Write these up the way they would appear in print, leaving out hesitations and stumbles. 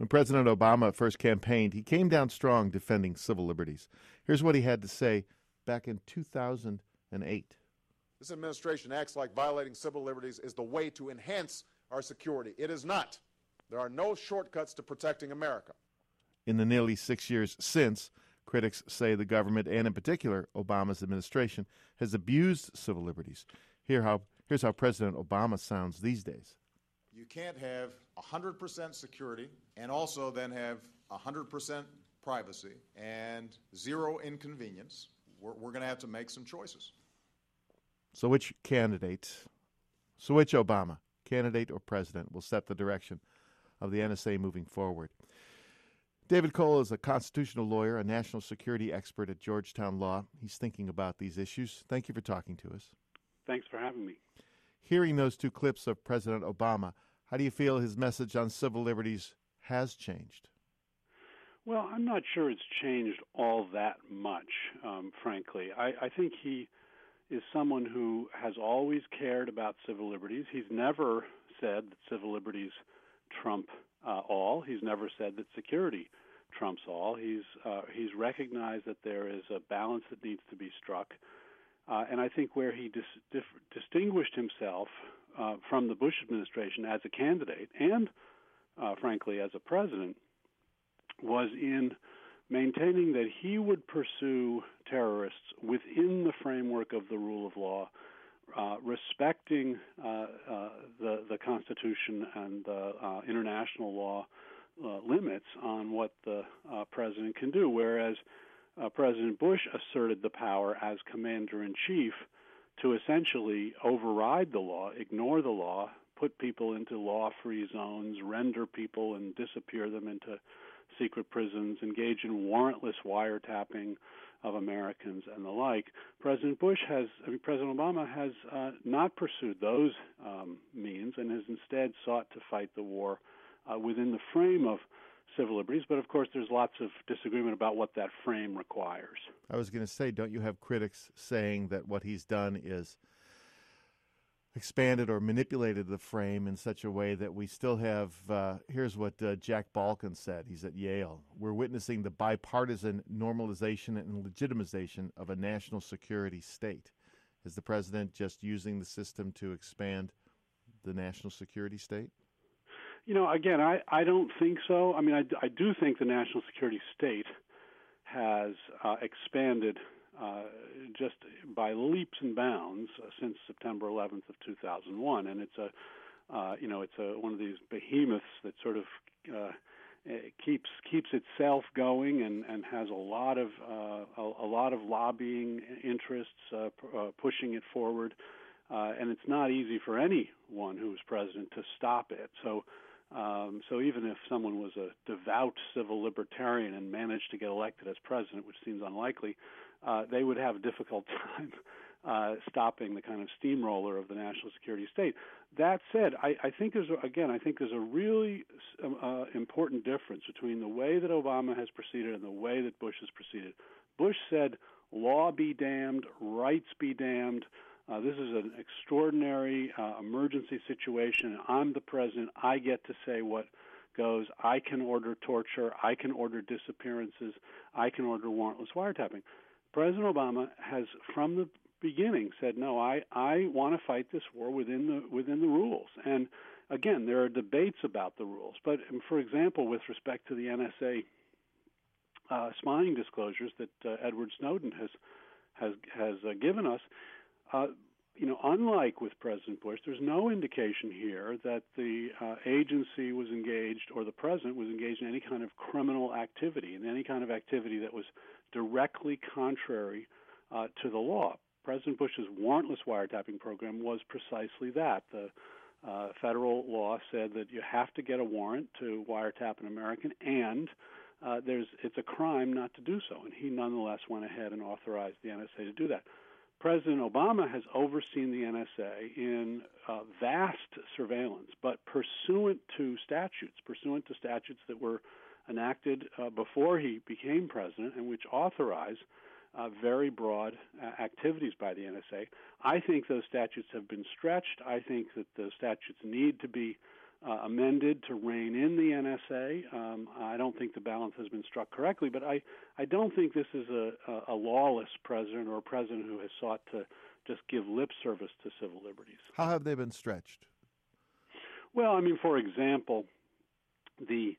When President Obama first campaigned, he came down strong defending civil liberties. Here's what he had to say back in 2008. This administration acts like violating civil liberties is the way to enhance our security. It is not. There are no shortcuts to protecting America. In the nearly 6 years since, critics say the government, and in particular Obama's administration, has abused civil liberties. Here's how President Obama sounds these days. You can't have 100% security and also then have 100% privacy and zero inconvenience. We're going to have to make some choices. So which Obama, candidate or president, will set the direction of the NSA moving forward? David Cole is a constitutional lawyer, a national security expert at Georgetown Law. He's thinking about these issues. Thank you for talking to us. Thanks for having me. Hearing those two clips of President Obama, how do you feel his message on civil liberties has changed? Well, I'm not sure it's changed all that much, frankly. I think he is someone who has always cared about civil liberties. He's never said that civil liberties trump all. He's never said that security trumps all. He's recognized that there is a balance that needs to be struck. And I think where he distinguished himself from the Bush administration as a candidate and, frankly, as a president, was in maintaining that he would pursue terrorists within the framework of the rule of law, respecting the Constitution and international law limits on what the president can do, whereas President Bush asserted the power as commander-in-chief to essentially override the law, ignore the law, put people into law-free zones, render people and disappear them into secret prisons, engage in warrantless wiretapping of Americans and the like. President Obama has not pursued those means and has instead sought to fight the war within the frame of civil liberties. But, of course, there's lots of disagreement about what that frame requires. I was going to say, don't you have critics saying that what he's done is expanded or manipulated the frame in such a way that we still have, here's what Jack Balkin said. He's at Yale. We're witnessing the bipartisan normalization and legitimization of a national security state. Is the president just using the system to expand the national security state? You know, again, I don't think so. I mean, I do think the national security state has expanded just by leaps and bounds since September 11th of 2001, and it's one of these behemoths that sort of keeps itself going and has a lot of lobbying interests pushing it forward, and it's not easy for anyone who's president to stop it. So even if someone was a devout civil libertarian and managed to get elected as president, which seems unlikely, they would have a difficult time stopping the kind of steamroller of the national security state. That said, I think there's a really important difference between the way that Obama has proceeded and the way that Bush has proceeded. Bush said, "Law be damned, rights be damned. This is an extraordinary emergency situation. I'm the president. I get to say what goes. I can order torture. I can order disappearances. I can order warrantless wiretapping." President Obama has, from the beginning, said, "No, I want to fight this war within the rules." And again, there are debates about the rules. But for example, with respect to the NSA spying disclosures that Edward Snowden has given us. Unlike with President Bush, there's no indication here that the agency was engaged or the president was engaged in any kind of criminal activity, in any kind of activity that was directly contrary to the law. President Bush's warrantless wiretapping program was precisely that. The federal law said that you have to get a warrant to wiretap an American, and it's a crime not to do so. And he nonetheless went ahead and authorized the NSA to do that. President Obama has overseen the NSA in vast surveillance, but pursuant to statutes that were enacted before he became president and which authorize very broad activities by the NSA. I think those statutes have been stretched. I think that those statutes need to be amended to rein in the NSA. I don't think the balance has been struck correctly, but I don't think this is a lawless president or a president who has sought to just give lip service to civil liberties. How have they been stretched? Well, I mean, for example, the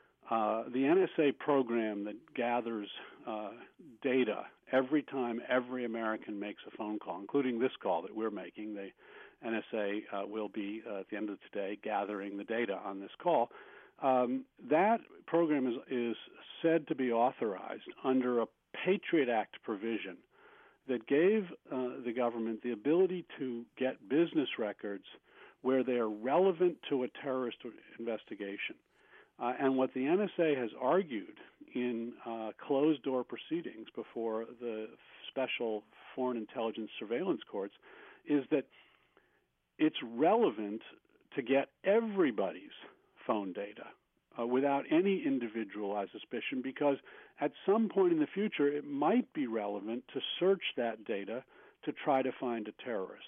NSA program that gathers data every time every American makes a phone call, including this call that we're making. The NSA will be, at the end of today, gathering the data on this call. That program is said to be authorized under a Patriot Act provision that gave the government the ability to get business records where they are relevant to a terrorist investigation. And what the NSA has argued in closed-door proceedings before the special foreign intelligence surveillance courts is that it's relevant to get everybody's phone data without any individualized suspicion, because at some point in the future it might be relevant to search that data to try to find a terrorist.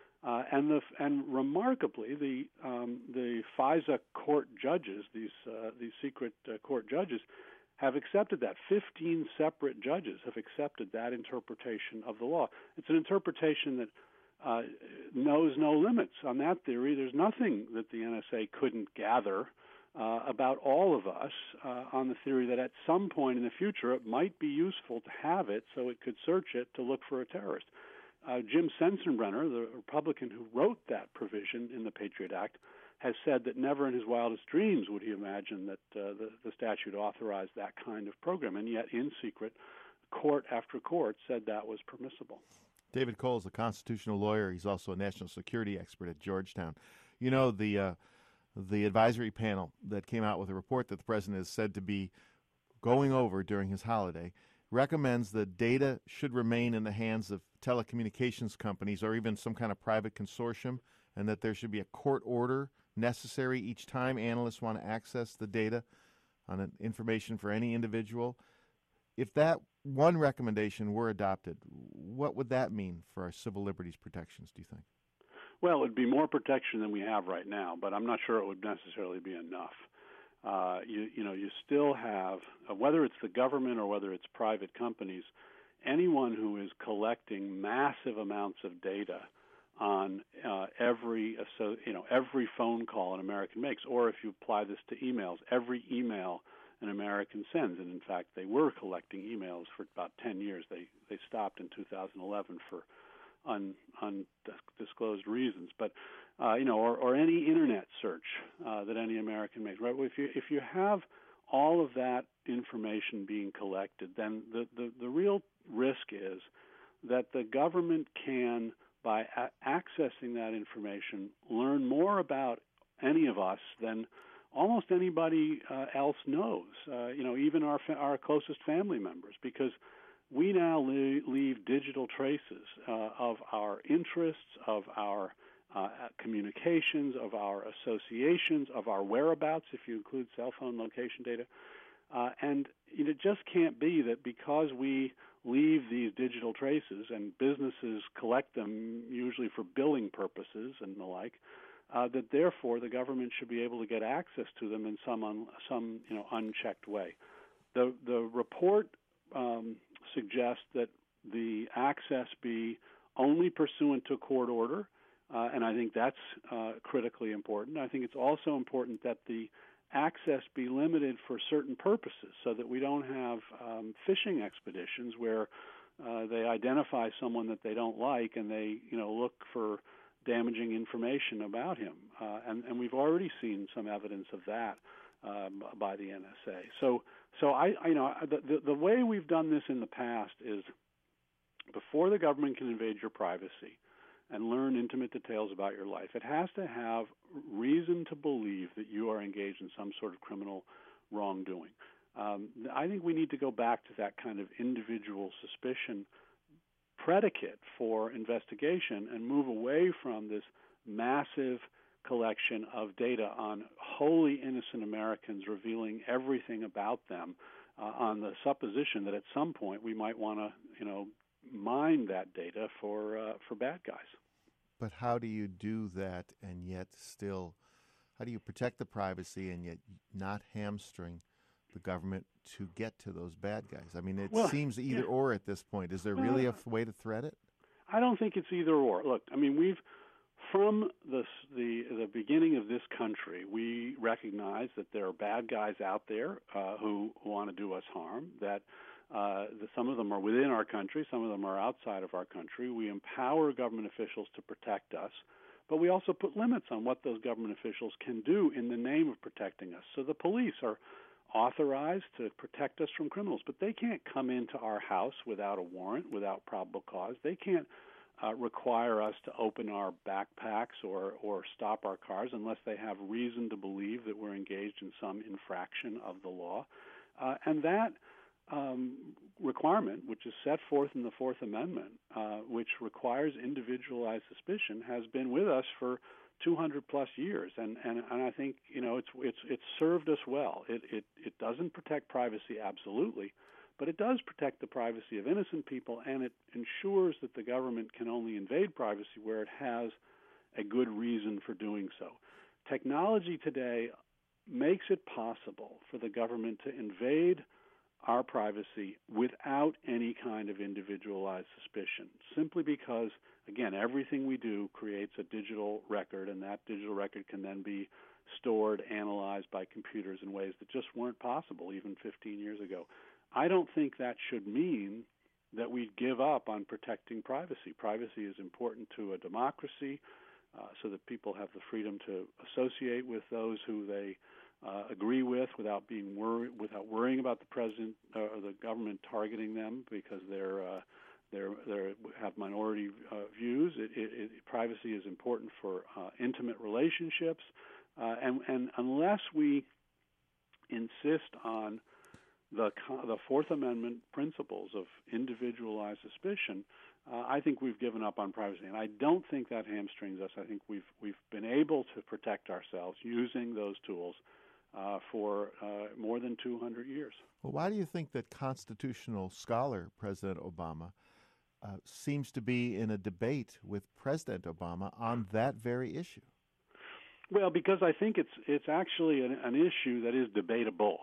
And remarkably, the FISA court judges, these secret court judges, have accepted that. 15 separate judges have accepted that interpretation of the law. It's an interpretation that knows no limits. On that theory, there's nothing that the NSA couldn't gather about all of us, on the theory that at some point in the future it might be useful to have it so it could search it to look for a terrorist. Jim Sensenbrenner, the Republican who wrote that provision in the Patriot Act, has said that never in his wildest dreams would he imagine that the statute authorized that kind of program, and yet in secret, court after court said that was permissible. David Cole is a constitutional lawyer. He's also a national security expert at Georgetown. You know, the advisory panel that came out with a report that the president is said to be going over during his holiday recommends that data should remain in the hands of telecommunications companies or even some kind of private consortium, and that there should be a court order necessary each time analysts want to access the data on information for any individual. If that one recommendation were adopted, what would that mean for our civil liberties protections, do you think? Well, it would be more protection than we have right now, but I'm not sure it would necessarily be enough. You still have, whether it's the government or whether it's private companies, anyone who is collecting massive amounts of data on every phone call an American makes, or if you apply this to emails, every email an American sends. And in fact, they were collecting emails for about 10 years. They stopped in 2011 for undisclosed reasons, but or any internet search that any American makes. Right? If you have all of that information being collected, then the real risk is that the government can, by accessing that information, learn more about any of us than almost anybody else knows. Even our closest family members, because we now leave digital traces of our interests, of our communications, of our associations, of our whereabouts, if you include cell phone location data. And it just can't be that because we leave these digital traces and businesses collect them usually for billing purposes and the like, that therefore the government should be able to get access to them in some unchecked way. The report suggests that the access be only pursuant to court order, and I think that's critically important. I think it's also important that the access be limited for certain purposes, so that we don't have fishing expeditions where they identify someone that they don't like and they look for damaging information about him, and we've already seen some evidence of that by the NSA. So the way we've done this in the past is, before the government can invade your privacy and learn intimate details about your life, it has to have reason to believe that you are engaged in some sort of criminal wrongdoing. I think we need to go back to that kind of individual suspicion predicate for investigation and move away from this massive collection of data on wholly innocent Americans, revealing everything about them on the supposition that at some point we might want to, mine that data for bad guys. But how do you do that and yet still how do you protect the privacy and yet not hamstring the government to get to those bad guys? I mean, it seems either or at this point. Is there really a way to thread it? I don't think it's either or. Look, I mean, from the beginning of this country, we recognize that there are bad guys out there who want to do us harm, that some of them are within our country, some of them are outside of our country. We empower government officials to protect us, but we also put limits on what those government officials can do in the name of protecting us. So the police are authorized to protect us from criminals, but they can't come into our house without a warrant, without probable cause. They can't require us to open our backpacks or stop our cars unless they have reason to believe that we're engaged in some infraction of the law. And that requirement, which is set forth in the Fourth Amendment, which requires individualized suspicion, has been with us for 200 plus years, and I think it's served us well. It doesn't protect privacy absolutely, but it does protect the privacy of innocent people, and it ensures that the government can only invade privacy where it has a good reason for doing so. Technology today makes it possible for the government to invade our privacy without any kind of individualized suspicion, simply because, again, everything we do creates a digital record, and that digital record can then be stored, analyzed by computers in ways that just weren't possible even 15 years ago. I don't think that should mean that we give up on protecting privacy. Privacy is important to a democracy, so that people have the freedom to associate with those who they agree with without worrying about the president or the government targeting them because they have minority views. Privacy is important for intimate relationships, and unless we insist on the Fourth Amendment principles of individualized suspicion, I think we've given up on privacy, and I don't think that hamstrings us. I think we've been able to protect ourselves using those tools for more than 200 years. Well, why do you think that constitutional scholar President Obama seems to be in a debate with President Obama on that very issue? Well, because I think it's actually an issue that is debatable.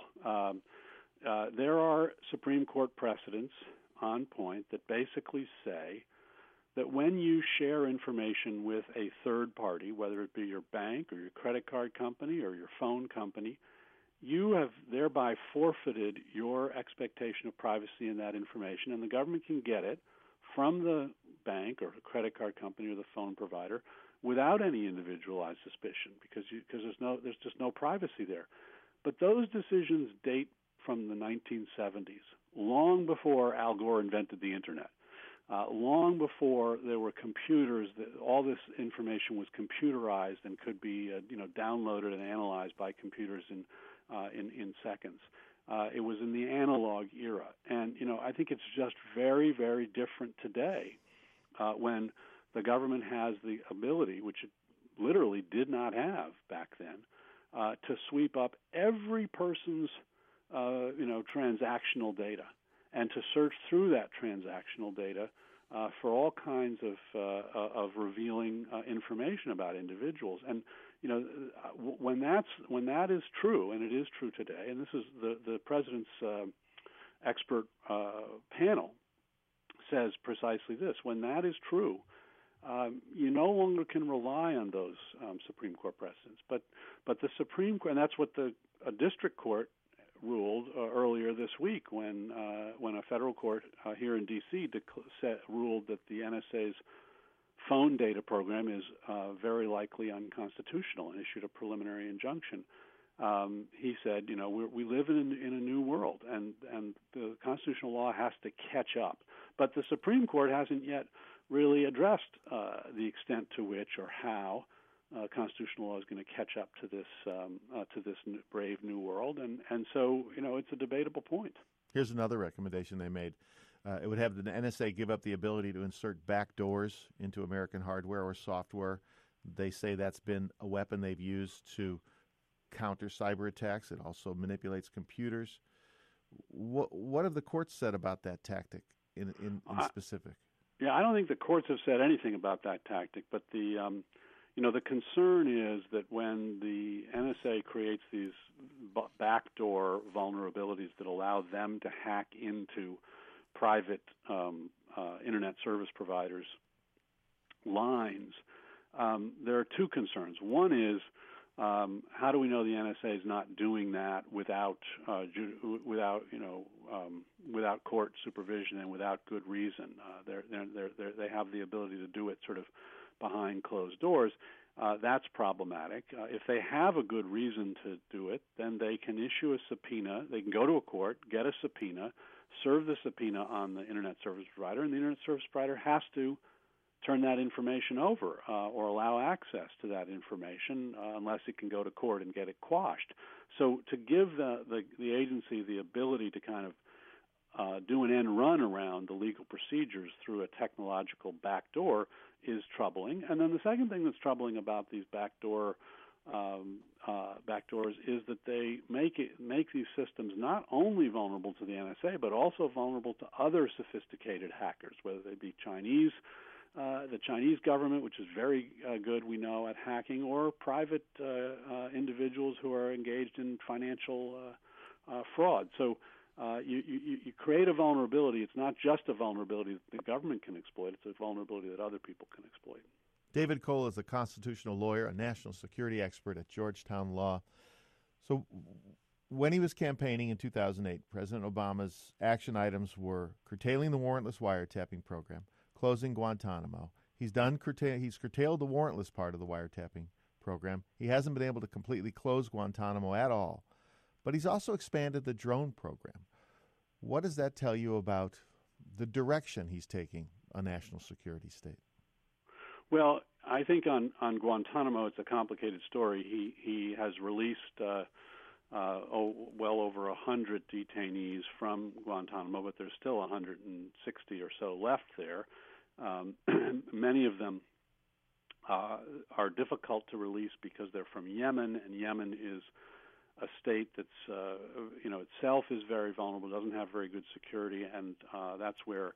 There are Supreme Court precedents on point that basically say that when you share information with a third party, whether it be your bank or your credit card company or your phone company, you have thereby forfeited your expectation of privacy in that information, and the government can get it from the bank or the credit card company or the phone provider without any individualized suspicion because there's just no privacy there. But those decisions date from the 1970s, long before Al Gore invented the Internet. Long before there were computers, all this information was computerized and could be, downloaded and analyzed by computers in seconds. It was in the analog era, and I think it's just very, very different today when the government has the ability, which it literally did not have back then, to sweep up every person's, transactional data, and to search through that transactional data for all kinds of revealing information about individuals. And when that is true, and it is true today, and this is the president's expert panel says precisely this: when that is true, you no longer can rely on those Supreme Court precedents. But the Supreme Court, and that's what the district court ruled earlier this week when a federal court here in D.C. ruled that the NSA's phone data program is very likely unconstitutional and issued a preliminary injunction. He said, we live in a new world, and the constitutional law has to catch up. But the Supreme Court hasn't yet really addressed the extent to which or how constitutional law is going to catch up to this brave new world, and so it's a debatable point. Here's another recommendation they made. It would have the NSA give up the ability to insert backdoors into American hardware or software. They say that's been a weapon they've used to counter cyber attacks. It also manipulates computers. What have the courts said about that tactic in specific? Yeah, I don't think the courts have said anything about that tactic, but the The concern is that when the NSA creates these backdoor vulnerabilities that allow them to hack into private internet service providers' lines, there are two concerns. One is, how do we know the NSA is not doing that without court supervision and without good reason? They have the ability to do it sort of behind closed doors. That's problematic. If they have a good reason to do it, then they can issue a subpoena. They can go to a court, get a subpoena, serve the subpoena on the internet service provider, and the internet service provider has to turn that information over or allow access to that information unless it can go to court and get it quashed. So to give the agency the ability to kind of do an end run around the legal procedures through a technological backdoor is troubling. And then the second thing that's troubling about these backdoors is that they make these systems not only vulnerable to the NSA but also vulnerable to other sophisticated hackers, whether they be Chinese. The Chinese government, which is very good, we know, at hacking, or private individuals who are engaged in financial fraud. So you create a vulnerability. It's not just a vulnerability that the government can exploit. It's a vulnerability that other people can exploit. David Cole is a constitutional lawyer, a national security expert at Georgetown Law. So when he was campaigning in 2008, President Obama's action items were curtailing the warrantless wiretapping program, closing Guantanamo. He's curtailed the warrantless part of the wiretapping program. He hasn't been able to completely close Guantanamo at all. But he's also expanded the drone program. What does that tell you about the direction he's taking a national security state? Well, I think on Guantanamo, it's a complicated story. He has released well over 100 detainees from Guantanamo, but there's still 160 or so left there. Many of them are difficult to release because they're from Yemen, and Yemen is a state that's, itself is very vulnerable, doesn't have very good security, and that's where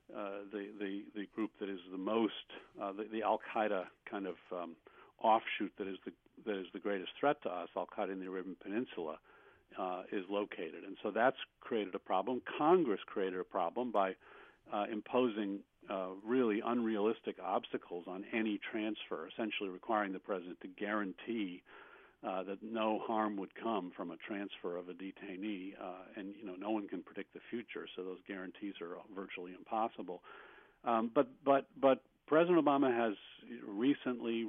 the group that is the most, the Al-Qaeda kind of offshoot that is the greatest threat to us, Al-Qaeda in the Arabian Peninsula, is located. And so that's created a problem. Congress created a problem by imposing really unrealistic obstacles on any transfer, essentially requiring the president to guarantee that no harm would come from a transfer of a detainee, and no one can predict the future, so those guarantees are virtually impossible. But President Obama has recently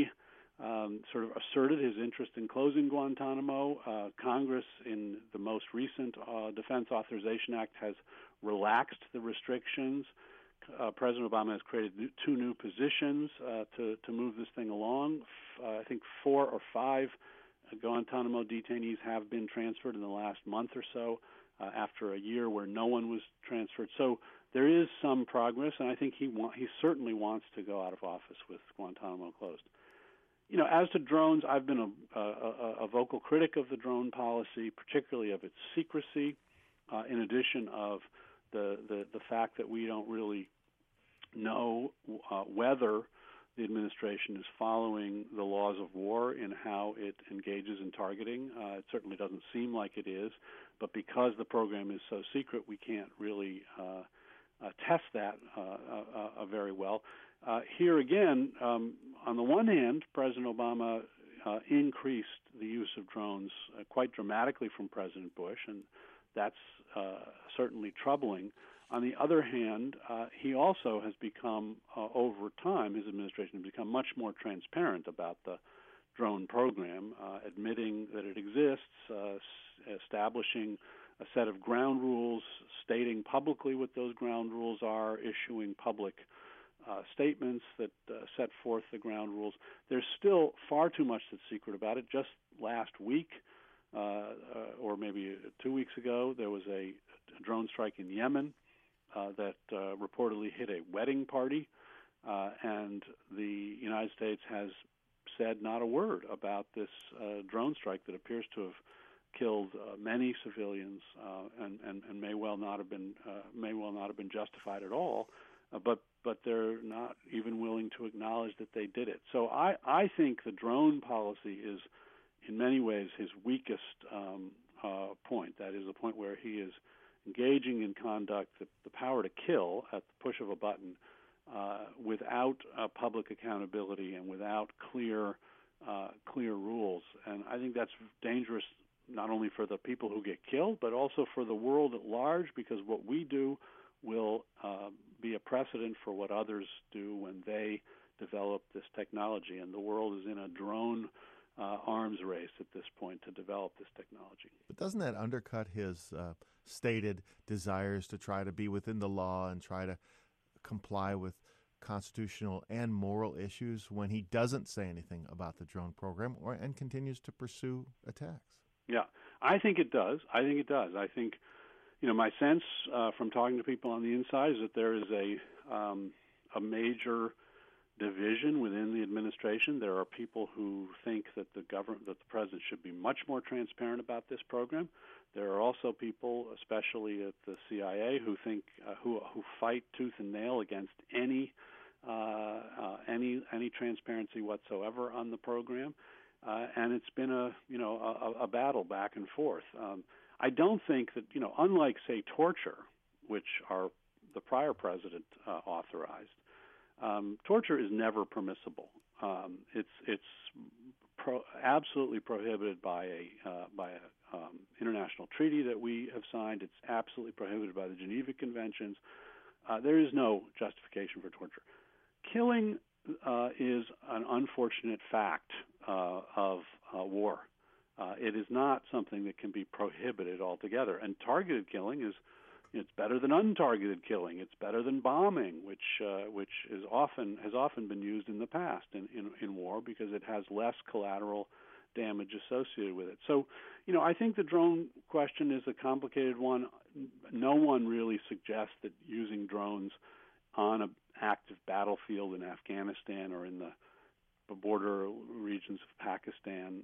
sort of asserted his interest in closing Guantanamo. Congress, in the most recent Defense Authorization Act, has relaxed the restrictions. President Obama has created two new positions to move this thing along. I think 4 or 5 Guantanamo detainees have been transferred in the last month or so, after a year where no one was transferred. So there is some progress, and I think he certainly wants to go out of office with Guantanamo closed. As to drones, I've been a vocal critic of the drone policy, particularly of its secrecy, in addition of the fact that we don't really know whether the administration is following the laws of war in how it engages in targeting. It certainly doesn't seem like it is, but because the program is so secret, we can't really test that very well. Here again, on the one hand, President Obama increased the use of drones quite dramatically from President Bush, and that's certainly troubling. On the other hand, he also has become, over time, his administration has become much more transparent about the drone program, admitting that it exists, establishing a set of ground rules, stating publicly what those ground rules are, issuing public statements that set forth the ground rules. There's still far too much that's secret about it. Just last week, or maybe 2 weeks ago, there was a drone strike in Yemen that reportedly hit a wedding party, and the United States has said not a word about this drone strike that appears to have killed many civilians and may well not have been justified at all. but they're not even willing to acknowledge that they did it. So I think the drone policy is, in many ways, his weakest point. That is the point where he is engaging in conduct, the power to kill at the push of a button, without public accountability and without clear rules. And I think that's dangerous not only for the people who get killed, but also for the world at large, because what we do will be a precedent for what others do when they develop this technology. And the world is in a drone arms race at this point to develop this technology. But doesn't that undercut his stated desires to try to be within the law and try to comply with constitutional and moral issues when he doesn't say anything about the drone program and continues to pursue attacks? Yeah, I think it does. I think, my sense from talking to people on the inside is that there is a major division within the administration. There are people who think that the president should be much more transparent about this program. There are also people, especially at the CIA, who think who fight tooth and nail against any transparency whatsoever on the program. And it's been a battle back and forth. I don't think that, unlike, say, torture, which the prior president authorized, torture is never permissible. It's absolutely prohibited by a international treaty that we have signed. It's absolutely prohibited by the Geneva Conventions. There is no justification for torture. Killing is an unfortunate fact of war. It is not something that can be prohibited altogether. And targeted killing it's better than untargeted killing. It's better than bombing, which has often been used in the past in war because it has less collateral damage associated with it. So, I think the drone question is a complicated one. No one really suggests that using drones on an active battlefield in Afghanistan or in the border regions of Pakistan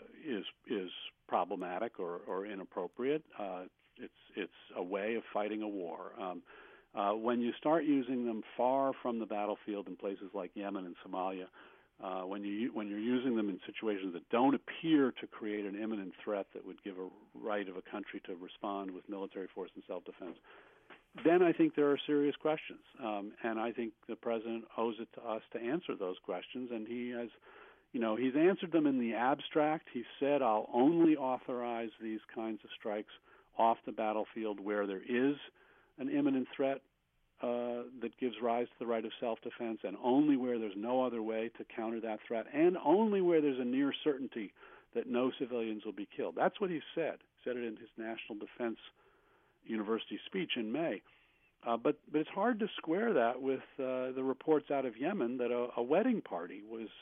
is problematic or inappropriate. It's a way of fighting a war. When you start using them far from the battlefield in places like Yemen and Somalia, when you're using them in situations that don't appear to create an imminent threat that would give a right of a country to respond with military force and self-defense, then I think there are serious questions. And I think the president owes it to us to answer those questions. And he has, he's answered them in the abstract. He said, I'll only authorize these kinds of strikes off the battlefield where there is an imminent threat that gives rise to the right of self-defense, and only where there's no other way to counter that threat, and only where there's a near certainty that no civilians will be killed. That's what he said. He said it in his National Defense University speech in May. But it's hard to square that with the reports out of Yemen that a wedding party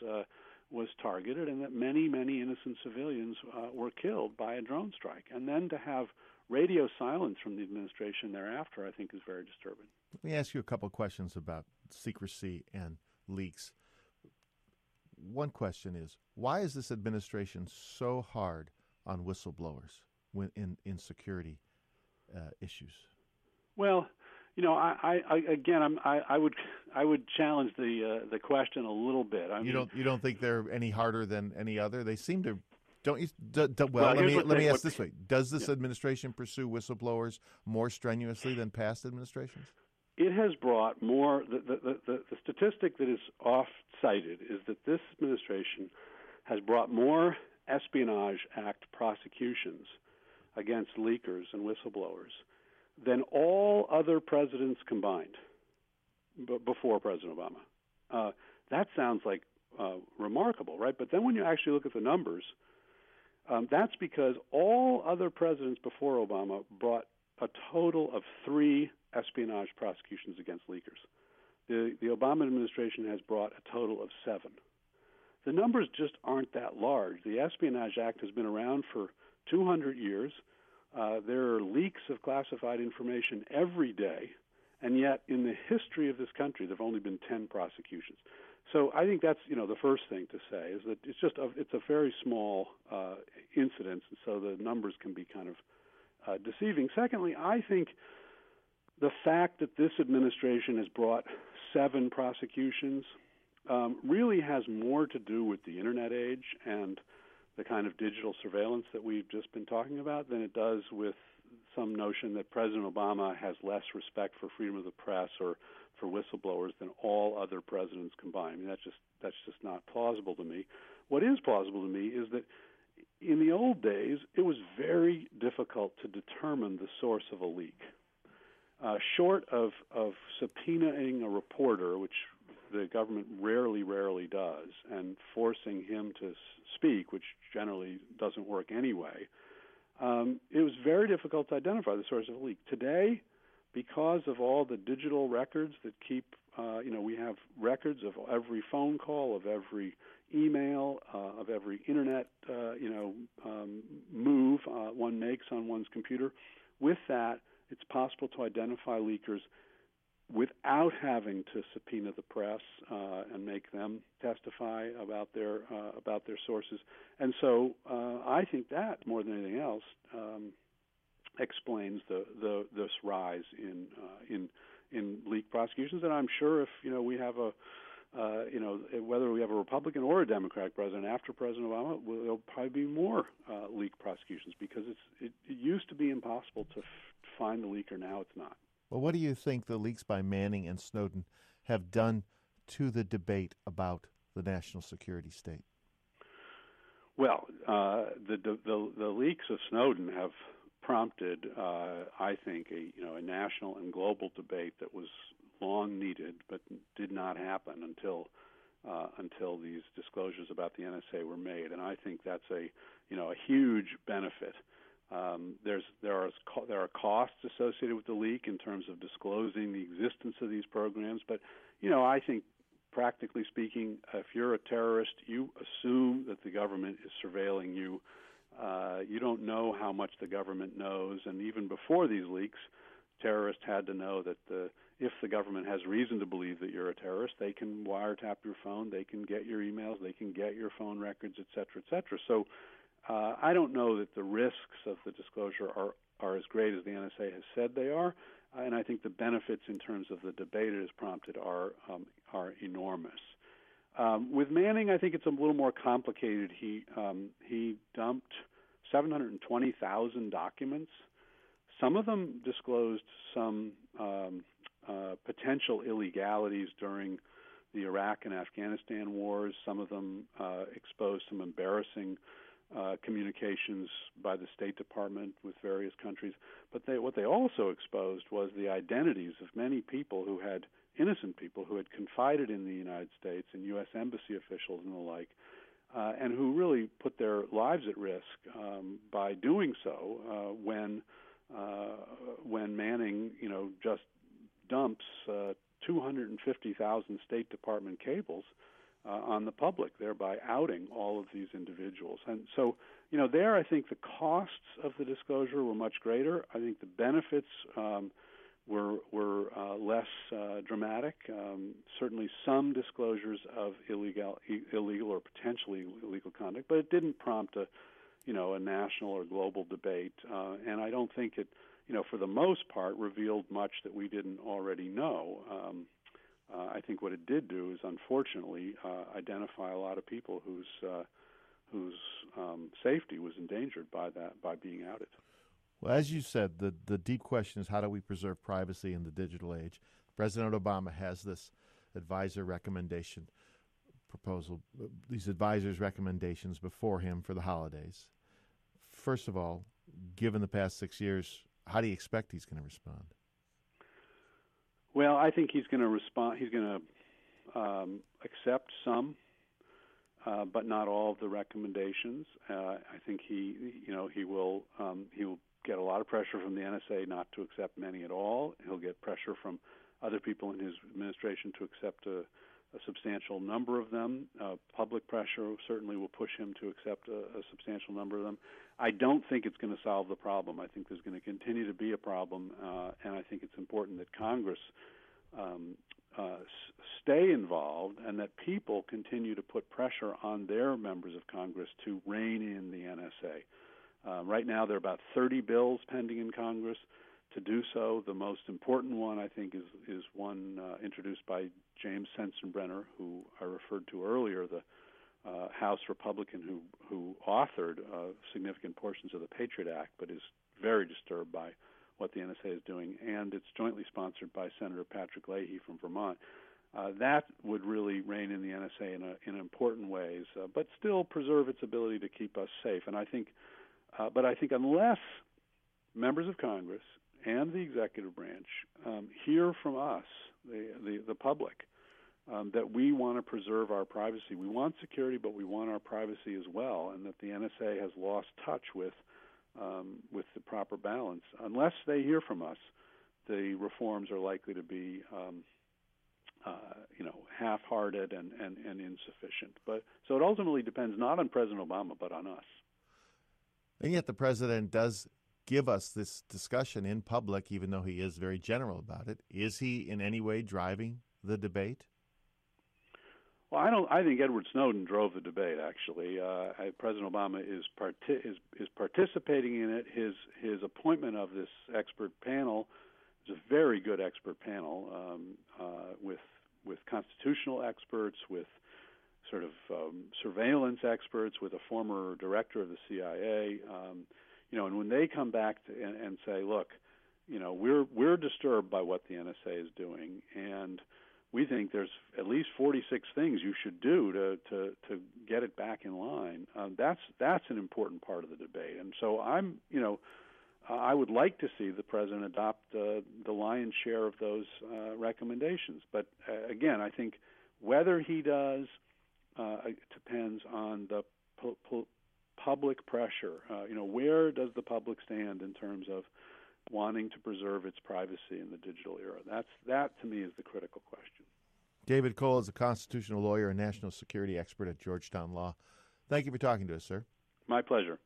was targeted and that many innocent civilians were killed by a drone strike. And then to have radio silence from the administration thereafter, I think, is very disturbing. Let me ask you a couple of questions about secrecy and leaks. One question is, why is this administration so hard on whistleblowers in security issues? Well, I would challenge the question a little bit. You don't think they're any harder than any other? They seem to. Don't you? Let me ask this way: does this administration pursue whistleblowers more strenuously than past administrations? It has brought more. The statistic that is oft-cited is that this administration has brought more Espionage Act prosecutions against leakers and whistleblowers than all other presidents combined before President Obama. That sounds like remarkable, right? But then when you actually look at the numbers, that's because all other presidents before Obama brought a total of 3 espionage prosecutions against leakers. The Obama administration has brought a total of 7. The numbers just aren't that large. The Espionage Act has been around for 200 years. There are leaks of classified information every day, and yet in the history of this country, there have only been 10 prosecutions. So I think that's the first thing to say is that it's a very small incidence, and so the numbers can be kind of deceiving. Secondly, I think the fact that this administration has brought 7 prosecutions really has more to do with the Internet age and the kind of digital surveillance that we've just been talking about than it does with some notion that President Obama has less respect for freedom of the press or for whistleblowers than all other presidents combined. I mean, that's just not plausible to me. What is plausible to me is that in the old days, it was very difficult to determine the source of a leak. Short of subpoenaing a reporter, which the government rarely does, and forcing him to speak, which generally doesn't work anyway, it was very difficult to identify the source of a leak. Today, because of all the digital records that keep, we have records of every phone call, of every email, of every internet, move one makes on one's computer. With that, it's possible to identify leakers without having to subpoena the press and make them testify about their sources. And so I think that more than anything else explains this rise in leak prosecutions. And I'm sure if we have whether we have a Republican or a Democratic president after President Obama, there'll probably be more leak prosecutions because it used to be impossible to find the leaker. Now it's not. Well, what do you think the leaks by Manning and Snowden have done to the debate about the national security state? Well, the leaks of Snowden have prompted, I think, a national and global debate that was long needed, but did not happen until these disclosures about the NSA were made, and I think that's a huge benefit. There are costs associated with the leak in terms of disclosing the existence of these programs, but I think practically speaking, if you're a terrorist, you assume that the government is surveilling you. You don't know how much the government knows, and even before these leaks, terrorists had to know that if the government has reason to believe that you're a terrorist, they can wiretap your phone, they can get your emails, they can get your phone records, et cetera, et cetera. So I don't know that the risks of the disclosure are as great as the NSA has said they are, and I think the benefits in terms of the debate it has prompted are enormous. With Manning, I think it's a little more complicated. He dumped 720,000 documents. Some of them disclosed some potential illegalities during the Iraq and Afghanistan wars. Some of them exposed some embarrassing communications by the State Department with various countries. But what they also exposed was the identities of many people innocent people who had confided in the United States and U.S. embassy officials and the like, and who really put their lives at risk by doing so when Manning, just dumps 250,000 State Department cables on the public, thereby outing all of these individuals. And so, there I think the costs of the disclosure were much greater. I think the benefits were less dramatic. Certainly some disclosures of illegal or potentially illegal conduct, but it didn't prompt a national or global debate. And I don't think it, for the most part, revealed much that we didn't already know. I think what it did do is, unfortunately, identify a lot of people whose safety was endangered by being outed. Well, as you said, the deep question is how do we preserve privacy in the digital age? President Obama has this advisor recommendation proposal, these advisors' recommendations before him for the holidays. First of all, given the past 6 years, how do you expect he's going to respond? Well, I think he's going to respond. He's going to accept some, but not all of the recommendations. I think he will get a lot of pressure from the NSA not to accept many at all. He'll get pressure from other people in his administration to accept a substantial number of them. Public pressure certainly will push him to accept a substantial number of them. I don't think it's going to solve the problem. I think there's going to continue to be a problem, and I think it's important that Congress stay involved and that people continue to put pressure on their members of Congress to rein in the NSA. Right now, there are about 30 bills pending in Congress. to do so. The most important one, I think, is one introduced by James Sensenbrenner, who I referred to earlier, the House Republican who authored significant portions of the Patriot Act, but is very disturbed by what the NSA is doing, and it's jointly sponsored by Senator Patrick Leahy from Vermont. That would really rein in the NSA in important ways, but still preserve its ability to keep us safe. And I think unless members of Congress and the executive branch hear from us, the public, that we want to preserve our privacy. We want security, but we want our privacy as well, and that the NSA has lost touch with the proper balance. Unless they hear from us, the reforms are likely to be half-hearted and insufficient. But so it ultimately depends not on President Obama, but on us. And yet the president does give us this discussion in public, even though he is very general about it. Is he in any way driving the debate? Well, I think Edward Snowden drove the debate. Actually, President Obama is participating in it. His appointment of this expert panel is a very good expert panel with constitutional experts, with sort of surveillance experts, with a former director of the CIA. And when they come back and say, look, we're disturbed by what the NSA is doing, and we think there's at least 46 things you should do to get it back in line. That's an important part of the debate, and so I would like to see the president adopt the lion's share of those recommendations. But again, I think whether he does depends on the public pressure. Where does the public stand in terms of wanting to preserve its privacy in the digital era? That to me is the critical question. David Cole is a constitutional lawyer and national security expert at Georgetown Law. Thank you for talking to us, sir. My pleasure.